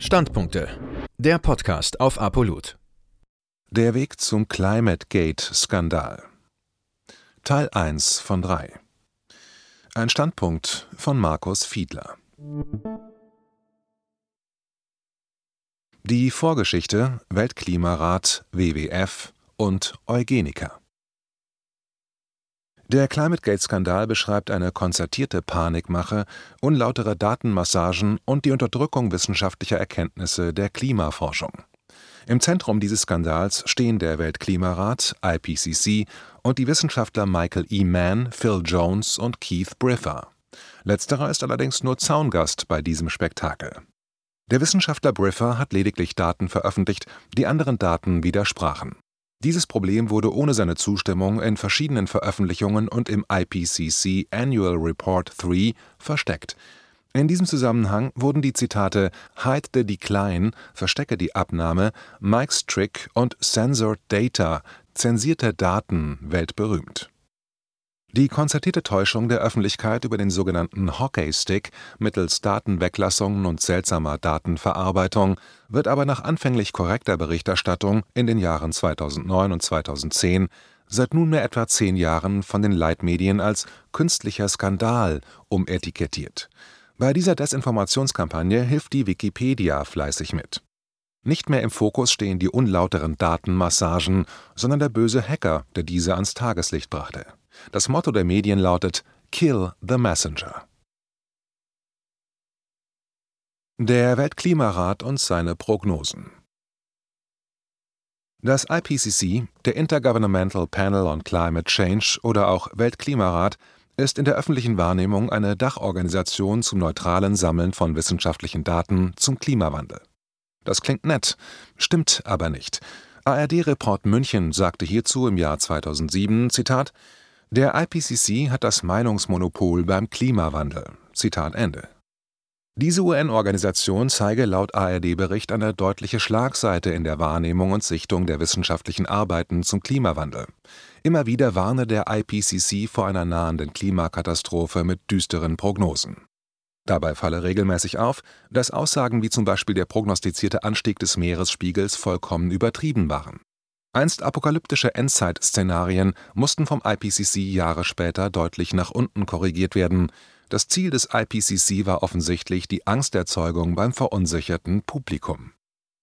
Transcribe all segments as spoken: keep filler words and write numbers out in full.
Standpunkte. Der Podcast auf Apollut. Der Weg zum Climate-Gate-Skandal. Teil eins von drei. Ein Standpunkt von Markus Fiedler. Die Vorgeschichte, Weltklimarat, W W F und Eugeniker. Der Climate-Gate-Skandal beschreibt eine konzertierte Panikmache, unlautere Datenmassagen und die Unterdrückung wissenschaftlicher Erkenntnisse der Klimaforschung. Im Zentrum dieses Skandals stehen der Weltklimarat, I P C C, und die Wissenschaftler Michael E. Mann, Phil Jones und Keith Briffa. Letzterer ist allerdings nur Zaungast bei diesem Spektakel. Der Wissenschaftler Briffa hat lediglich Daten veröffentlicht, die anderen Daten widersprachen. Dieses Problem wurde ohne seine Zustimmung in verschiedenen Veröffentlichungen und im I P C C Annual Report drei versteckt. In diesem Zusammenhang wurden die Zitate „Hide the Decline", verstecke die Abnahme, Mike's Trick und Censored Data, zensierte Daten, weltberühmt. Die konzertierte Täuschung der Öffentlichkeit über den sogenannten Hockeystick mittels Datenweglassungen und seltsamer Datenverarbeitung wird aber nach anfänglich korrekter Berichterstattung in den Jahren zweitausendneun und zweitausendzehn seit nunmehr etwa zehn Jahren von den Leitmedien als künstlicher Skandal umetikettiert. Bei dieser Desinformationskampagne hilft die Wikipedia fleißig mit. Nicht mehr im Fokus stehen die unlauteren Datenmassagen, sondern der böse Hacker, der diese ans Tageslicht brachte. Das Motto der Medien lautet „Kill the Messenger". Der Weltklimarat und seine Prognosen. Das I P C C, der Intergovernmental Panel on Climate Change oder auch Weltklimarat, ist in der öffentlichen Wahrnehmung eine Dachorganisation zum neutralen Sammeln von wissenschaftlichen Daten zum Klimawandel. Das klingt nett, stimmt aber nicht. A R D-Report München sagte hierzu im Jahr zweitausendsieben, Zitat, „Der I P C C hat das Meinungsmonopol beim Klimawandel." Zitat Ende. Diese U N-Organisation zeige laut A R D-Bericht eine deutliche Schlagseite in der Wahrnehmung und Sichtung der wissenschaftlichen Arbeiten zum Klimawandel. Immer wieder warne der I P C C vor einer nahenden Klimakatastrophe mit düsteren Prognosen. Dabei falle regelmäßig auf, dass Aussagen wie zum Beispiel der prognostizierte Anstieg des Meeresspiegels vollkommen übertrieben waren. Einst apokalyptische Endzeit-Szenarien mussten vom I P C C Jahre später deutlich nach unten korrigiert werden. Das Ziel des I P C C war offensichtlich die Angsterzeugung beim verunsicherten Publikum.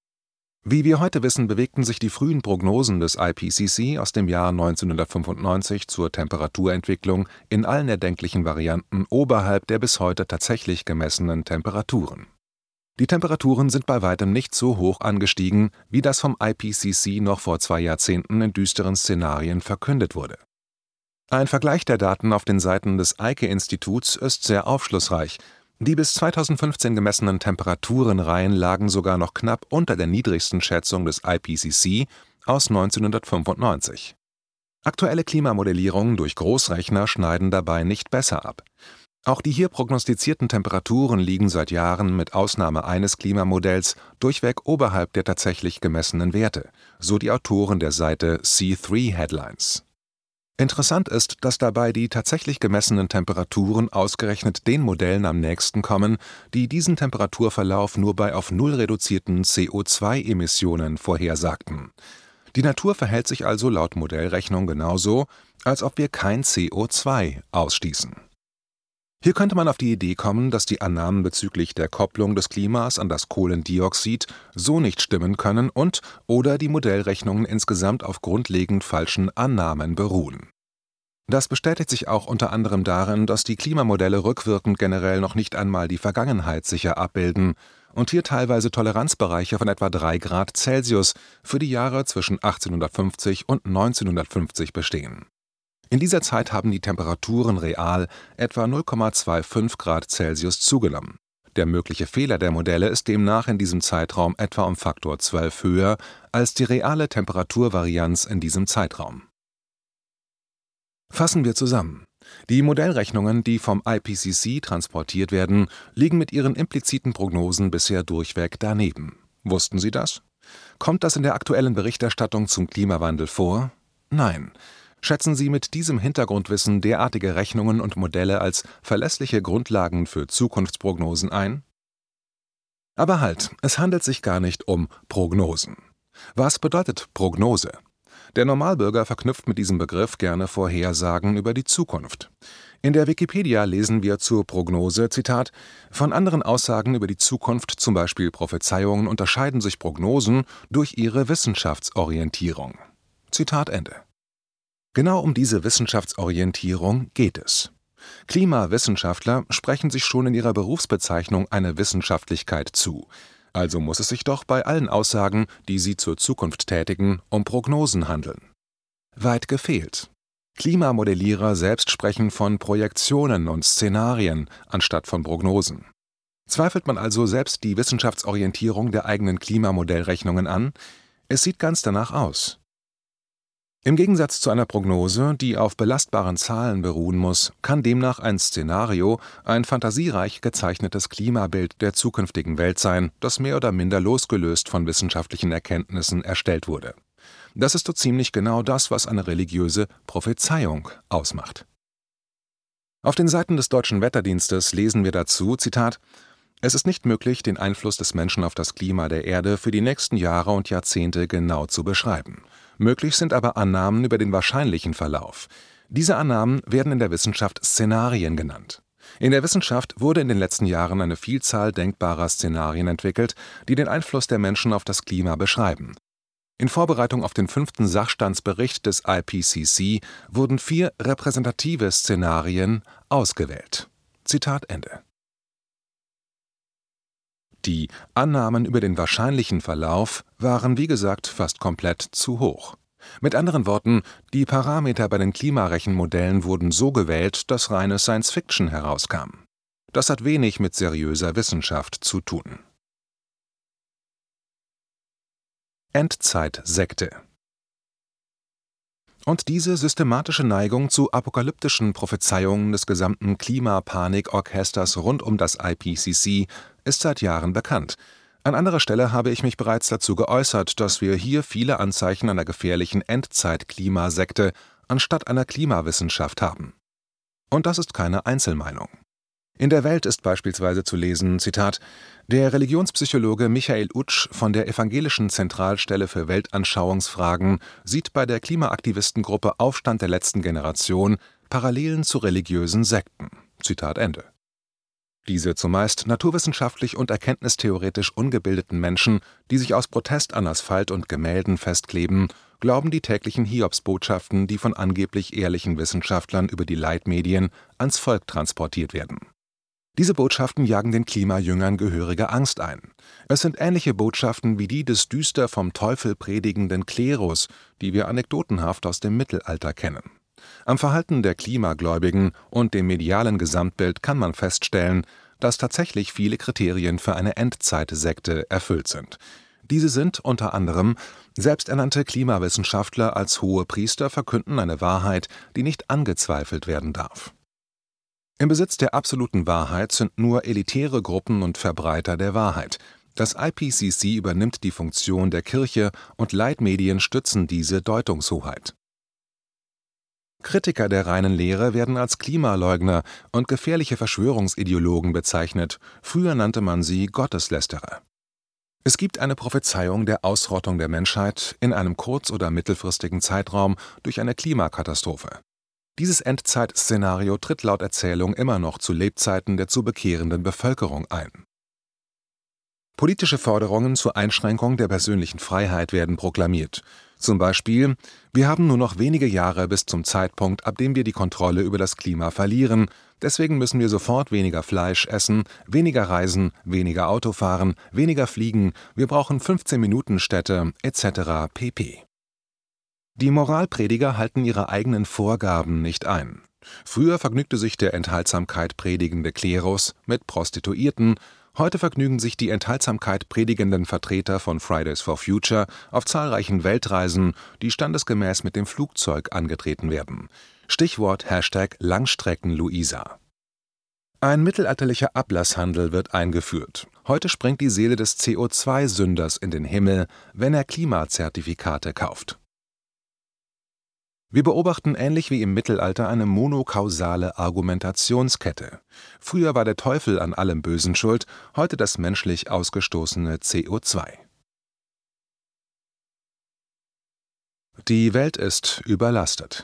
Wie wir heute wissen, bewegten sich die frühen Prognosen des I P C C aus dem Jahr neunzehnhundertfünfundneunzig zur Temperaturentwicklung in allen erdenklichen Varianten oberhalb der bis heute tatsächlich gemessenen Temperaturen. Die Temperaturen sind bei weitem nicht so hoch angestiegen, wie das vom I P C C noch vor zwei Jahrzehnten in düsteren Szenarien verkündet wurde. Ein Vergleich der Daten auf den Seiten des Eike-Instituts ist sehr aufschlussreich. Die bis zweitausendfünfzehn gemessenen Temperaturenreihen lagen sogar noch knapp unter der niedrigsten Schätzung des I P C C aus neunzehnhundertfünfundneunzig. Aktuelle Klimamodellierungen durch Großrechner schneiden dabei nicht besser ab. Auch die hier prognostizierten Temperaturen liegen seit Jahren mit Ausnahme eines Klimamodells durchweg oberhalb der tatsächlich gemessenen Werte, so die Autoren der Seite C drei Headlines. Interessant ist, dass dabei die tatsächlich gemessenen Temperaturen ausgerechnet den Modellen am nächsten kommen, die diesen Temperaturverlauf nur bei auf Null reduzierten C O zwei Emissionen vorhersagten. Die Natur verhält sich also laut Modellrechnung genauso, als ob wir kein C O zwei ausstießen. Hier könnte man auf die Idee kommen, dass die Annahmen bezüglich der Kopplung des Klimas an das Kohlendioxid so nicht stimmen können und oder die Modellrechnungen insgesamt auf grundlegend falschen Annahmen beruhen. Das bestätigt sich auch unter anderem darin, dass die Klimamodelle rückwirkend generell noch nicht einmal die Vergangenheit sicher abbilden und hier teilweise Toleranzbereiche von etwa drei Grad Celsius für die Jahre zwischen achtzehnhundertfünfzig und neunzehnhundertfünfzig bestehen. In dieser Zeit haben die Temperaturen real etwa null Komma fünfundzwanzig Grad Celsius zugenommen. Der mögliche Fehler der Modelle ist demnach in diesem Zeitraum etwa um Faktor zwölf höher als die reale Temperaturvarianz in diesem Zeitraum. Fassen wir zusammen. Die Modellrechnungen, die vom I P C C transportiert werden, liegen mit ihren impliziten Prognosen bisher durchweg daneben. Wussten Sie das? Kommt das in der aktuellen Berichterstattung zum Klimawandel vor? Nein. Schätzen Sie mit diesem Hintergrundwissen derartige Rechnungen und Modelle als verlässliche Grundlagen für Zukunftsprognosen ein? Aber halt, es handelt sich gar nicht um Prognosen. Was bedeutet Prognose? Der Normalbürger verknüpft mit diesem Begriff gerne Vorhersagen über die Zukunft. In der Wikipedia lesen wir zur Prognose, Zitat, von anderen Aussagen über die Zukunft, zum Beispiel Prophezeiungen, unterscheiden sich Prognosen durch ihre Wissenschaftsorientierung. Zitat Ende. Genau um diese Wissenschaftsorientierung geht es. Klimawissenschaftler sprechen sich schon in ihrer Berufsbezeichnung eine Wissenschaftlichkeit zu. Also muss es sich doch bei allen Aussagen, die sie zur Zukunft tätigen, um Prognosen handeln. Weit gefehlt. Klimamodellierer selbst sprechen von Projektionen und Szenarien anstatt von Prognosen. Zweifelt man also selbst die Wissenschaftsorientierung der eigenen Klimamodellrechnungen an? Es sieht ganz danach aus. Im Gegensatz zu einer Prognose, die auf belastbaren Zahlen beruhen muss, kann demnach ein Szenario ein fantasiereich gezeichnetes Klimabild der zukünftigen Welt sein, das mehr oder minder losgelöst von wissenschaftlichen Erkenntnissen erstellt wurde. Das ist so ziemlich genau das, was eine religiöse Prophezeiung ausmacht. Auf den Seiten des Deutschen Wetterdienstes lesen wir dazu, Zitat, es ist nicht möglich, den Einfluss des Menschen auf das Klima der Erde für die nächsten Jahre und Jahrzehnte genau zu beschreiben. Möglich sind aber Annahmen über den wahrscheinlichen Verlauf. Diese Annahmen werden in der Wissenschaft Szenarien genannt. In der Wissenschaft wurde in den letzten Jahren eine Vielzahl denkbarer Szenarien entwickelt, die den Einfluss der Menschen auf das Klima beschreiben. In Vorbereitung auf den fünften Sachstandsbericht des I P C C wurden vier repräsentative Szenarien ausgewählt. Zitat Ende. Die Annahmen über den wahrscheinlichen Verlauf waren wie gesagt fast komplett zu hoch. Mit anderen Worten, die Parameter bei den Klimarechenmodellen wurden so gewählt, dass reine Science-Fiction herauskam. Das hat wenig mit seriöser Wissenschaft zu tun. Endzeitsekte. Und diese systematische Neigung zu apokalyptischen Prophezeiungen des gesamten Klimapanikorchesters rund um das I P C C ist seit Jahren bekannt. An anderer Stelle habe ich mich bereits dazu geäußert, dass wir hier viele Anzeichen einer gefährlichen Endzeit-Klimasekte anstatt einer Klimawissenschaft haben. Und das ist keine Einzelmeinung. In der Welt ist beispielsweise zu lesen, Zitat, der Religionspsychologe Michael Utsch von der Evangelischen Zentralstelle für Weltanschauungsfragen sieht bei der Klimaaktivistengruppe Aufstand der letzten Generation Parallelen zu religiösen Sekten. Zitat Ende. Diese zumeist naturwissenschaftlich und erkenntnistheoretisch ungebildeten Menschen, die sich aus Protest an Asphalt und Gemälden festkleben, glauben die täglichen Hiobsbotschaften, die von angeblich ehrlichen Wissenschaftlern über die Leitmedien ans Volk transportiert werden. Diese Botschaften jagen den Klimajüngern gehörige Angst ein. Es sind ähnliche Botschaften wie die des düster vom Teufel predigenden Klerus, die wir anekdotenhaft aus dem Mittelalter kennen. Am Verhalten der Klimagläubigen und dem medialen Gesamtbild kann man feststellen, dass tatsächlich viele Kriterien für eine Endzeitsekte erfüllt sind. Diese sind unter anderem: selbsternannte Klimawissenschaftler als hohe Priester verkünden eine Wahrheit, die nicht angezweifelt werden darf. Im Besitz der absoluten Wahrheit sind nur elitäre Gruppen und Verbreiter der Wahrheit. Das I P C C übernimmt die Funktion der Kirche und Leitmedien stützen diese Deutungshoheit. Kritiker der reinen Lehre werden als Klimaleugner und gefährliche Verschwörungsideologen bezeichnet, früher nannte man sie Gotteslästerer. Es gibt eine Prophezeiung der Ausrottung der Menschheit in einem kurz- oder mittelfristigen Zeitraum durch eine Klimakatastrophe. Dieses Endzeitszenario tritt laut Erzählung immer noch zu Lebzeiten der zu bekehrenden Bevölkerung ein. Politische Forderungen zur Einschränkung der persönlichen Freiheit werden proklamiert. Zum Beispiel: Wir haben nur noch wenige Jahre bis zum Zeitpunkt, ab dem wir die Kontrolle über das Klima verlieren. Deswegen müssen wir sofort weniger Fleisch essen, weniger reisen, weniger Auto fahren, weniger fliegen, wir brauchen fünfzehn-Minuten-Städte et cetera pp. Die Moralprediger halten ihre eigenen Vorgaben nicht ein. Früher vergnügte sich der Enthaltsamkeit predigende Klerus mit Prostituierten, heute vergnügen sich die Enthaltsamkeit predigenden Vertreter von Fridays for Future auf zahlreichen Weltreisen, die standesgemäß mit dem Flugzeug angetreten werden. Stichwort Hashtag Langstrecken-Luisa. Ein mittelalterlicher Ablasshandel wird eingeführt. Heute springt die Seele des C O zwei Sünders in den Himmel, wenn er Klimazertifikate kauft. Wir beobachten ähnlich wie im Mittelalter eine monokausale Argumentationskette. Früher war der Teufel an allem Bösen schuld, heute das menschlich ausgestoßene C O zwei. Die Welt ist überlastet.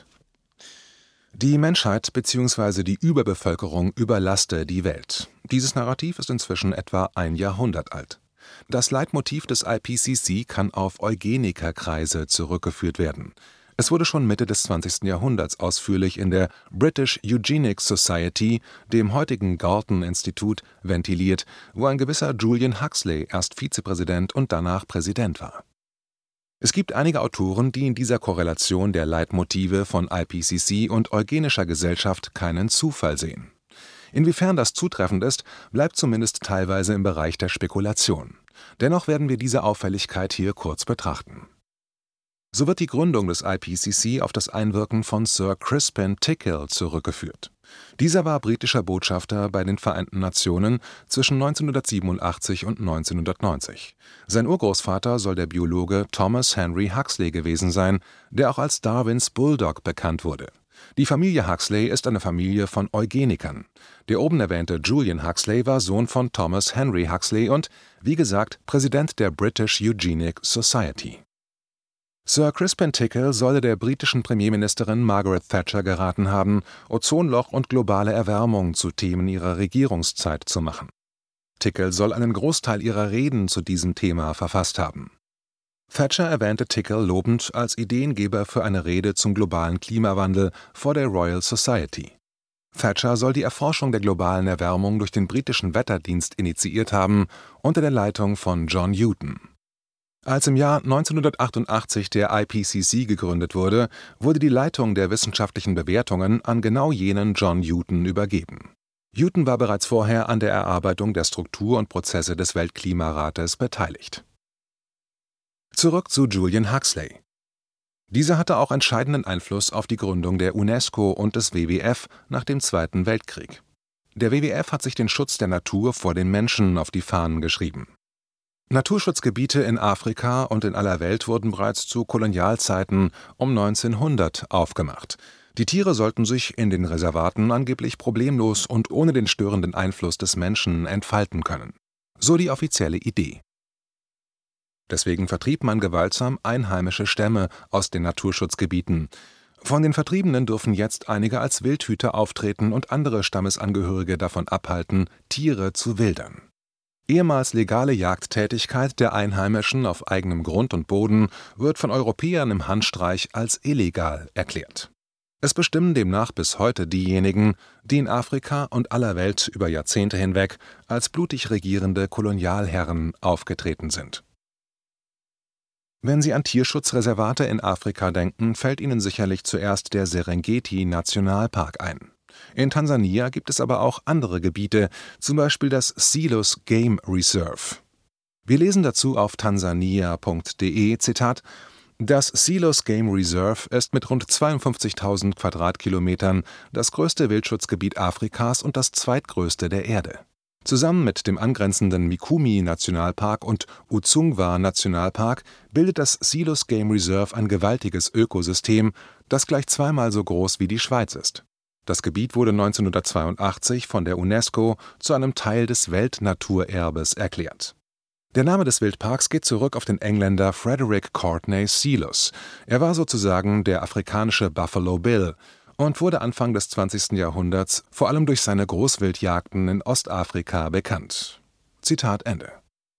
Die Menschheit bzw. die Überbevölkerung überlaste die Welt. Dieses Narrativ ist inzwischen etwa ein Jahrhundert alt. Das Leitmotiv des I P C C kann auf Eugenikerkreise zurückgeführt werden. Es wurde schon Mitte des zwanzigsten Jahrhunderts ausführlich in der British Eugenics Society, dem heutigen Galton-Institut, ventiliert, wo ein gewisser Julian Huxley erst Vizepräsident und danach Präsident war. Es gibt einige Autoren, die in dieser Korrelation der Leitmotive von I P C C und eugenischer Gesellschaft keinen Zufall sehen. Inwiefern das zutreffend ist, bleibt zumindest teilweise im Bereich der Spekulation. Dennoch werden wir diese Auffälligkeit hier kurz betrachten. So wird die Gründung des I P C C auf das Einwirken von Sir Crispin Tickell zurückgeführt. Dieser war britischer Botschafter bei den Vereinten Nationen zwischen neunzehnhundertsiebenundachtzig und neunzehnhundertneunzig. Sein Urgroßvater soll der Biologe Thomas Henry Huxley gewesen sein, der auch als Darwins Bulldog bekannt wurde. Die Familie Huxley ist eine Familie von Eugenikern. Der oben erwähnte Julian Huxley war Sohn von Thomas Henry Huxley und, wie gesagt, Präsident der British Eugenics Society. Sir Crispin Tickell solle der britischen Premierministerin Margaret Thatcher geraten haben, Ozonloch und globale Erwärmung zu Themen ihrer Regierungszeit zu machen. Tickell soll einen Großteil ihrer Reden zu diesem Thema verfasst haben. Thatcher erwähnte Tickell lobend als Ideengeber für eine Rede zum globalen Klimawandel vor der Royal Society. Thatcher soll die Erforschung der globalen Erwärmung durch den britischen Wetterdienst initiiert haben, unter der Leitung von John Newton. Als im Jahr neunzehnhundertachtundachtzig der I P C C gegründet wurde, wurde die Leitung der wissenschaftlichen Bewertungen an genau jenen John Newton übergeben. Newton war bereits vorher an der Erarbeitung der Struktur und Prozesse des Weltklimarates beteiligt. Zurück zu Julian Huxley. Dieser hatte auch entscheidenden Einfluss auf die Gründung der UNESCO und des W W F nach dem Zweiten Weltkrieg. Der W W F hat sich den Schutz der Natur vor den Menschen auf die Fahnen geschrieben. Naturschutzgebiete in Afrika und in aller Welt wurden bereits zu Kolonialzeiten um neunzehnhundert aufgemacht. Die Tiere sollten sich in den Reservaten angeblich problemlos und ohne den störenden Einfluss des Menschen entfalten können. So die offizielle Idee. Deswegen vertrieb man gewaltsam einheimische Stämme aus den Naturschutzgebieten. Von den Vertriebenen dürfen jetzt einige als Wildhüter auftreten und andere Stammesangehörige davon abhalten, Tiere zu wildern. Ehemals legale Jagdtätigkeit der Einheimischen auf eigenem Grund und Boden wird von Europäern im Handstreich als illegal erklärt. Es bestimmen demnach bis heute diejenigen, die in Afrika und aller Welt über Jahrzehnte hinweg als blutig regierende Kolonialherren aufgetreten sind. Wenn Sie an Tierschutzreservate in Afrika denken, fällt Ihnen sicherlich zuerst der Serengeti-Nationalpark ein. In Tansania gibt es aber auch andere Gebiete, zum Beispiel das Selous Game Reserve. Wir lesen dazu auf tansania punkt de, Zitat, das Selous Game Reserve ist mit rund zweiundfünfzigtausend Quadratkilometern das größte Wildschutzgebiet Afrikas und das zweitgrößte der Erde. Zusammen mit dem angrenzenden Mikumi-Nationalpark und Udzungwa-Nationalpark bildet das Selous Game Reserve ein gewaltiges Ökosystem, das gleich zweimal so groß wie die Schweiz ist. Das Gebiet wurde neunzehnhundertzweiundachtzig von der UNESCO zu einem Teil des Weltnaturerbes erklärt. Der Name des Wildparks geht zurück auf den Engländer Frederick Courtenay Selous. Er war sozusagen der afrikanische Buffalo Bill und wurde Anfang des zwanzigsten Jahrhunderts vor allem durch seine Großwildjagden in Ostafrika bekannt. Zitat Ende.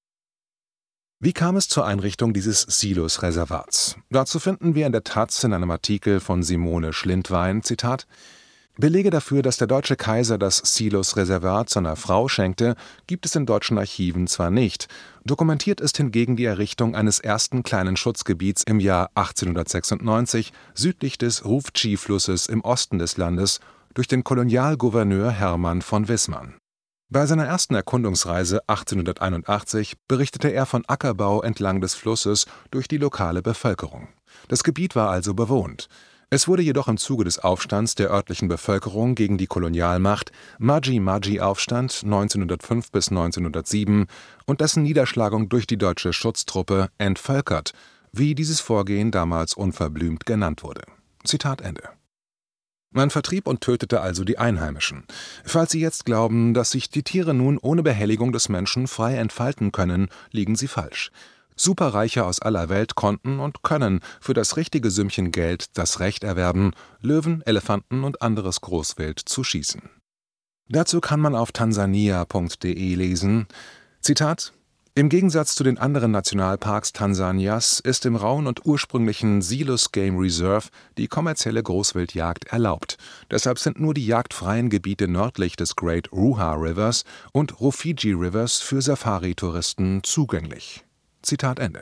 Wie kam es zur Einrichtung dieses Selous-Reservats? Dazu finden wir in der Taz in einem Artikel von Simone Schlindwein, Zitat, Belege dafür, dass der deutsche Kaiser das Selous-Reservat seiner Frau schenkte, gibt es in deutschen Archiven zwar nicht, dokumentiert ist hingegen die Errichtung eines ersten kleinen Schutzgebiets im Jahr achtzehnhundertsechsundneunzig südlich des Rufji-Flusses im Osten des Landes durch den Kolonialgouverneur Hermann von Wissmann. Bei seiner ersten Erkundungsreise achtzehnhunderteinundachtzig berichtete er von Ackerbau entlang des Flusses durch die lokale Bevölkerung. Das Gebiet war also bewohnt. Es wurde jedoch im Zuge des Aufstands der örtlichen Bevölkerung gegen die Kolonialmacht, Maji-Maji-Aufstand neunzehnhundertfünf bis neunzehnhundertsieben und dessen Niederschlagung durch die deutsche Schutztruppe entvölkert, wie dieses Vorgehen damals unverblümt genannt wurde. Zitat Ende. Man vertrieb und tötete also die Einheimischen. Falls Sie jetzt glauben, dass sich die Tiere nun ohne Behelligung des Menschen frei entfalten können, liegen Sie falsch. Superreiche aus aller Welt konnten und können für das richtige Sümmchen Geld das Recht erwerben, Löwen, Elefanten und anderes Großwild zu schießen. Dazu kann man auf tansania punkt de lesen, Zitat: Im Gegensatz zu den anderen Nationalparks Tansanias ist im rauen und ursprünglichen Selous Game Reserve die kommerzielle Großwildjagd erlaubt. Deshalb sind nur die jagdfreien Gebiete nördlich des Great Ruha Rivers und Rufiji Rivers für Safari-Touristen zugänglich. Zitat Ende.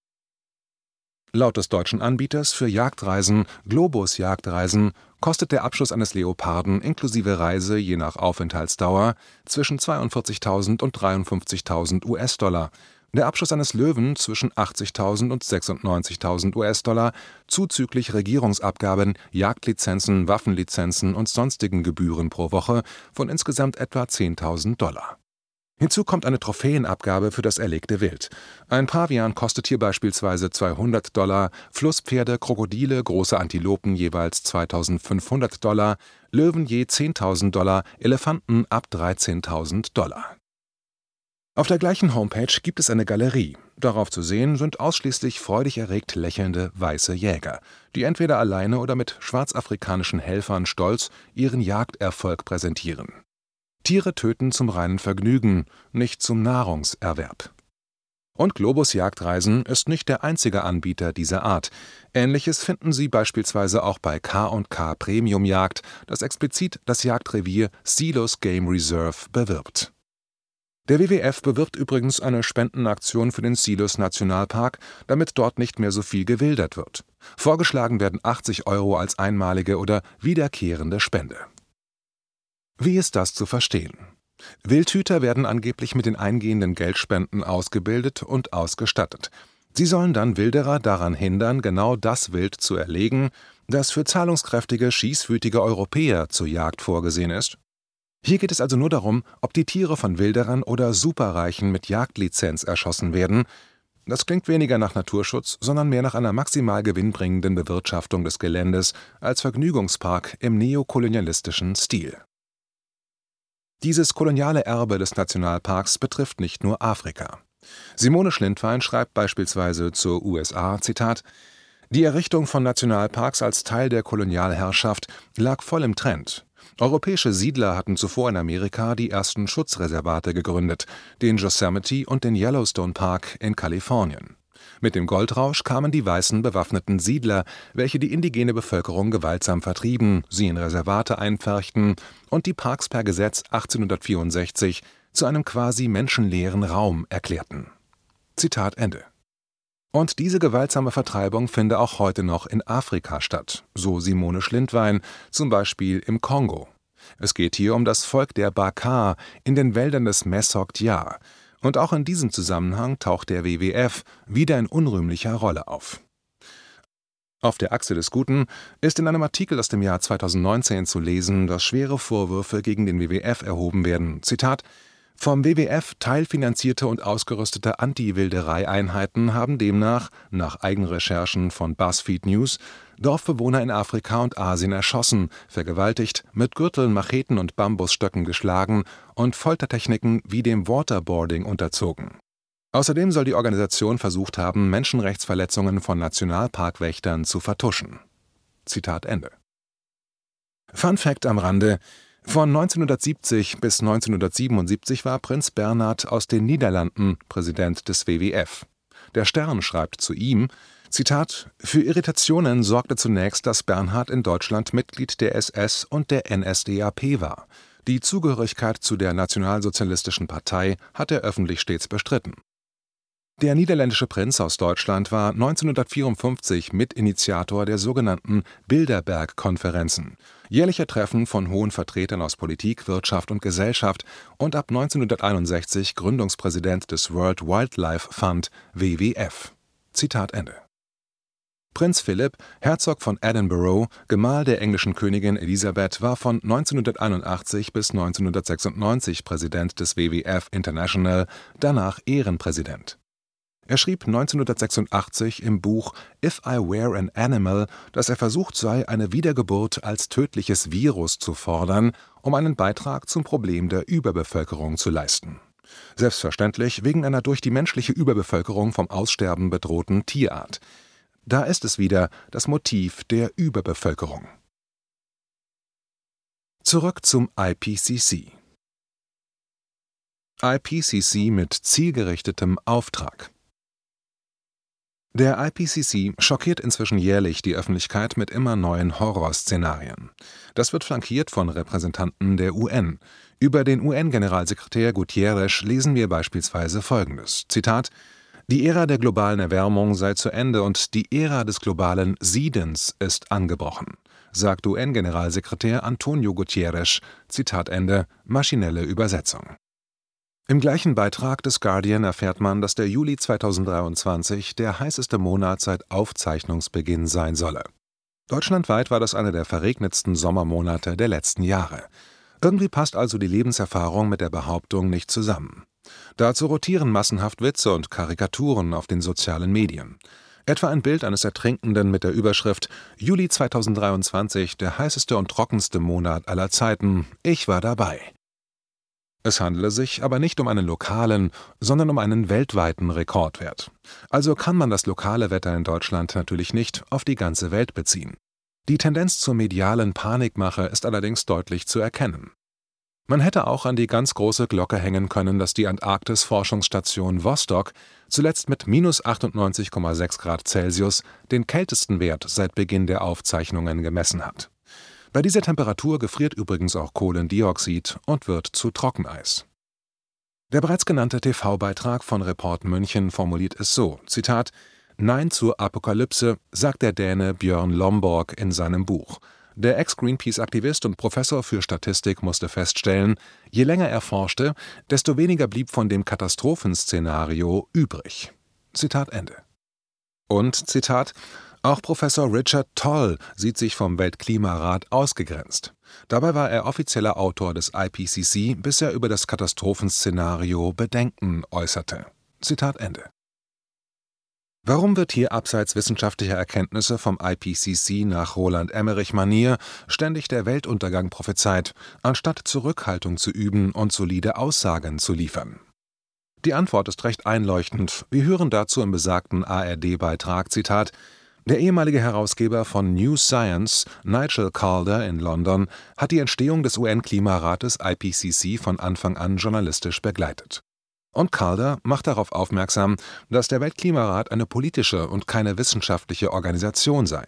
Laut des deutschen Anbieters für Jagdreisen Globus Jagdreisen kostet der Abschuss eines Leoparden inklusive Reise je nach Aufenthaltsdauer zwischen zweiundvierzigtausend und dreiundfünfzigtausend US-Dollar, der Abschuss eines Löwen zwischen achtzigtausend und sechsundneunzigtausend US-Dollar zuzüglich Regierungsabgaben, Jagdlizenzen, Waffenlizenzen und sonstigen Gebühren pro Woche von insgesamt etwa zehntausend Dollar. Hinzu kommt eine Trophäenabgabe für das erlegte Wild. Ein Pavian kostet hier beispielsweise zweihundert Dollar, Flusspferde, Krokodile, große Antilopen jeweils zweitausendfünfhundert Dollar, Löwen je zehntausend Dollar, Elefanten ab dreizehntausend Dollar. Auf der gleichen Homepage gibt es eine Galerie. Darauf zu sehen sind ausschließlich freudig erregt lächelnde weiße Jäger, die entweder alleine oder mit schwarzafrikanischen Helfern stolz ihren Jagderfolg präsentieren. Tiere töten zum reinen Vergnügen, nicht zum Nahrungserwerb. Und Globus Jagdreisen ist nicht der einzige Anbieter dieser Art. Ähnliches finden Sie beispielsweise auch bei K und K Premium Jagd, das explizit das Jagdrevier Selous Game Reserve bewirbt. Der W W F bewirbt übrigens eine Spendenaktion für den Selous Nationalpark, damit dort nicht mehr so viel gewildert wird. Vorgeschlagen werden achtzig Euro als einmalige oder wiederkehrende Spende. Wie ist das zu verstehen? Wildhüter werden angeblich mit den eingehenden Geldspenden ausgebildet und ausgestattet. Sie sollen dann Wilderer daran hindern, genau das Wild zu erlegen, das für zahlungskräftige, schießwütige Europäer zur Jagd vorgesehen ist. Hier geht es also nur darum, ob die Tiere von Wilderern oder Superreichen mit Jagdlizenz erschossen werden. Das klingt weniger nach Naturschutz, sondern mehr nach einer maximal gewinnbringenden Bewirtschaftung des Geländes als Vergnügungspark im neokolonialistischen Stil. Dieses koloniale Erbe des Nationalparks betrifft nicht nur Afrika. Simone Schlindwein schreibt beispielsweise zur U S A, Zitat: Die Errichtung von Nationalparks als Teil der Kolonialherrschaft lag voll im Trend. Europäische Siedler hatten zuvor in Amerika die ersten Schutzreservate gegründet, den Yosemite und den Yellowstone Park in Kalifornien. Mit dem Goldrausch kamen die weißen bewaffneten Siedler, welche die indigene Bevölkerung gewaltsam vertrieben, sie in Reservate einpferchten und die Parks per Gesetz achtzehnhundertvierundsechzig zu einem quasi menschenleeren Raum erklärten. Zitat Ende. Und diese gewaltsame Vertreibung finde auch heute noch in Afrika statt, so Simone Schlindwein, zum Beispiel im Kongo. Es geht hier um das Volk der Baka in den Wäldern des Mesogdia. Und auch in diesem Zusammenhang taucht der W W F wieder in unrühmlicher Rolle auf. Auf der Achse des Guten ist in einem Artikel aus dem Jahr zweitausendneunzehn zu lesen, dass schwere Vorwürfe gegen den W W F erhoben werden. Zitat: Vom W W F teilfinanzierte und ausgerüstete Anti-Wilderei-Einheiten haben demnach, nach Eigenrecherchen von BuzzFeed News, Dorfbewohner in Afrika und Asien erschossen, vergewaltigt, mit Gürteln, Macheten und Bambusstöcken geschlagen und Foltertechniken wie dem Waterboarding unterzogen. Außerdem soll die Organisation versucht haben, Menschenrechtsverletzungen von Nationalparkwächtern zu vertuschen. Zitat Ende. Fun Fact am Rande: Von neunzehnhundertsiebzig bis neunzehnhundertsiebenundsiebzig war Prinz Bernhard aus den Niederlanden Präsident des W W F. Der Stern schreibt zu ihm, Zitat: Für Irritationen sorgte zunächst, dass Bernhard in Deutschland Mitglied der S S und der N S D A P war. Die Zugehörigkeit zu der Nationalsozialistischen Partei hat er öffentlich stets bestritten. Der niederländische Prinz aus Deutschland war neunzehnhundertvierundfünfzig Mitinitiator der sogenannten Bilderberg-Konferenzen, jährlicher Treffen von hohen Vertretern aus Politik, Wirtschaft und Gesellschaft, und ab neunzehnhunderteinundsechzig Gründungspräsident des World Wildlife Fund, W W F. Zitat Ende. Prinz Philipp, Herzog von Edinburgh, Gemahl der englischen Königin Elisabeth, war von neunzehnhunderteinundachtzig bis neunzehnhundertsechsundneunzig Präsident des W W F International, danach Ehrenpräsident. Er schrieb neunzehnhundertsechsundachtzig im Buch »If I Were an Animal«, dass er versucht sei, eine Wiedergeburt als tödliches Virus zu fordern, um einen Beitrag zum Problem der Überbevölkerung zu leisten. Selbstverständlich wegen einer durch die menschliche Überbevölkerung vom Aussterben bedrohten Tierart. Da ist es wieder das Motiv der Überbevölkerung. Zurück zum I P C C. I P C C mit zielgerichtetem Auftrag. Der I P C C schockiert inzwischen jährlich die Öffentlichkeit mit immer neuen Horrorszenarien. Das wird flankiert von Repräsentanten der U N. Über den U N-Generalsekretär Guterres lesen wir beispielsweise Folgendes: Zitat: Die Ära der globalen Erwärmung sei zu Ende und die Ära des globalen Siedens ist angebrochen, sagt U N-Generalsekretär Antonio Guterres. Zitat Ende, maschinelle Übersetzung. Im gleichen Beitrag des Guardian erfährt man, dass der Juli zweitausenddreiundzwanzig der heißeste Monat seit Aufzeichnungsbeginn sein solle. Deutschlandweit war das einer der verregnetsten Sommermonate der letzten Jahre. Irgendwie passt also die Lebenserfahrung mit der Behauptung nicht zusammen. Dazu rotieren massenhaft Witze und Karikaturen auf den sozialen Medien. Etwa ein Bild eines Ertrinkenden mit der Überschrift »Juli zweitausenddreiundzwanzig, der heißeste und trockenste Monat aller Zeiten. Ich war dabei«. Es handele sich aber nicht um einen lokalen, sondern um einen weltweiten Rekordwert. Also kann man das lokale Wetter in Deutschland natürlich nicht auf die ganze Welt beziehen. Die Tendenz zur medialen Panikmache ist allerdings deutlich zu erkennen. Man hätte auch an die ganz große Glocke hängen können, dass die Antarktis-Forschungsstation Vostok zuletzt mit minus achtundneunzig Komma sechs Grad Celsius den kältesten Wert seit Beginn der Aufzeichnungen gemessen hat. Bei dieser Temperatur gefriert übrigens auch Kohlendioxid und wird zu Trockeneis. Der bereits genannte T V-Beitrag von Report München formuliert es so, Zitat: »Nein zur Apokalypse«, sagt der Däne Björn Lomborg in seinem Buch. Der Ex-Greenpeace-Aktivist und Professor für Statistik musste feststellen, je länger er forschte, desto weniger blieb von dem Katastrophenszenario übrig. Zitat Ende. Und, Zitat, auch Professor Richard Toll sieht sich vom Weltklimarat ausgegrenzt. Dabei war er offizieller Autor des I P C C, bis er über das Katastrophenszenario Bedenken äußerte. Zitat Ende. Warum wird hier abseits wissenschaftlicher Erkenntnisse vom I P C C nach Roland-Emmerich-Manier ständig der Weltuntergang prophezeit, anstatt Zurückhaltung zu üben und solide Aussagen zu liefern? Die Antwort ist recht einleuchtend. Wir hören dazu im besagten A R D-Beitrag, Zitat: Der ehemalige Herausgeber von New Science, Nigel Calder in London, hat die Entstehung des U N-Klimarates I P C C von Anfang an journalistisch begleitet. Und Calder macht darauf aufmerksam, dass der Weltklimarat eine politische und keine wissenschaftliche Organisation sei.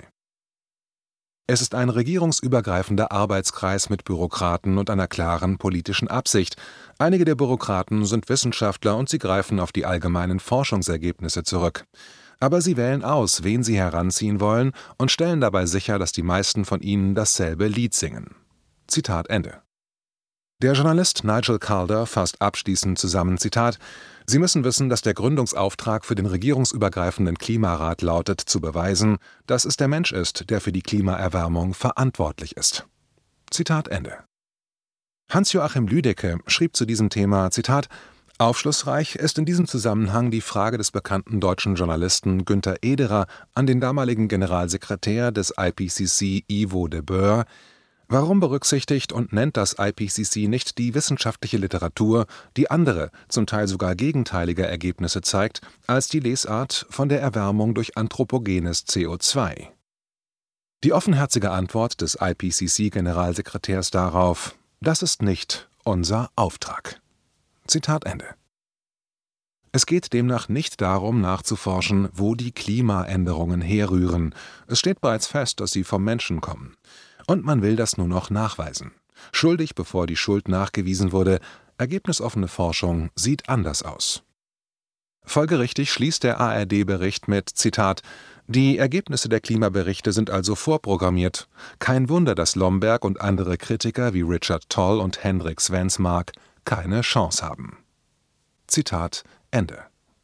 Es ist ein regierungsübergreifender Arbeitskreis mit Bürokraten und einer klaren politischen Absicht. Einige der Bürokraten sind Wissenschaftler und sie greifen auf die allgemeinen Forschungsergebnisse zurück. Aber sie wählen aus, wen sie heranziehen wollen und stellen dabei sicher, dass die meisten von ihnen dasselbe Lied singen. Zitat Ende. Der Journalist Nigel Calder fasst abschließend zusammen, Zitat: Sie müssen wissen, dass der Gründungsauftrag für den regierungsübergreifenden Klimarat lautet, zu beweisen, dass es der Mensch ist, der für die Klimaerwärmung verantwortlich ist. Zitat Ende. Hans-Joachim Lüdecke schrieb zu diesem Thema, Zitat: Aufschlussreich ist in diesem Zusammenhang die Frage des bekannten deutschen Journalisten Günther Ederer an den damaligen Generalsekretär des I P C C Ivo de Boer: Warum berücksichtigt und nennt das I P C C nicht die wissenschaftliche Literatur, die andere, zum Teil sogar gegenteilige Ergebnisse zeigt, als die Lesart von der Erwärmung durch anthropogenes C O zwei? Die offenherzige Antwort des I P C C-Generalsekretärs darauf: Das ist nicht unser Auftrag. Zitat Ende. Es geht demnach nicht darum, nachzuforschen, wo die Klimaänderungen herrühren. Es steht bereits fest, dass sie vom Menschen kommen. Und man will das nur noch nachweisen. Schuldig, bevor die Schuld nachgewiesen wurde, ergebnisoffene Forschung sieht anders aus. Folgerichtig schließt der A R D-Bericht mit, Zitat: Die Ergebnisse der Klimaberichte sind also vorprogrammiert. Kein Wunder, dass Lomberg und andere Kritiker wie Richard Toll und Hendrik Svensmark keine Chance haben. Zitat Ende.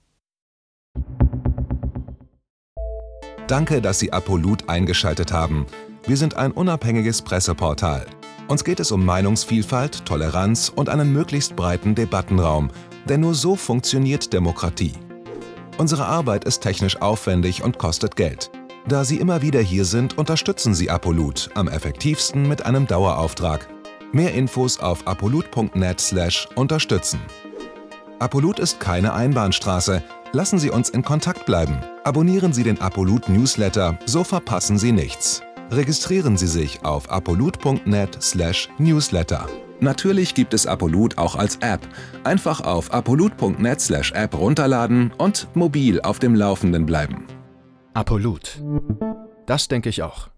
Danke, dass Sie Apolut eingeschaltet haben. Wir sind ein unabhängiges Presseportal. Uns geht es um Meinungsvielfalt, Toleranz und einen möglichst breiten Debattenraum, denn nur so funktioniert Demokratie. Unsere Arbeit ist technisch aufwendig und kostet Geld. Da Sie immer wieder hier sind, unterstützen Sie Apolut am effektivsten mit einem Dauerauftrag. Mehr Infos auf apolut punkt net slash unterstützen. Apolut ist keine Einbahnstraße. Lassen Sie uns in Kontakt bleiben. Abonnieren Sie den Apolut Newsletter, so verpassen Sie nichts. Registrieren Sie sich auf apolut punkt net slash newsletter. Natürlich gibt es Apolut auch als App. Einfach auf apolut punkt net slash app runterladen und mobil auf dem Laufenden bleiben. Apolut. Das denke ich auch.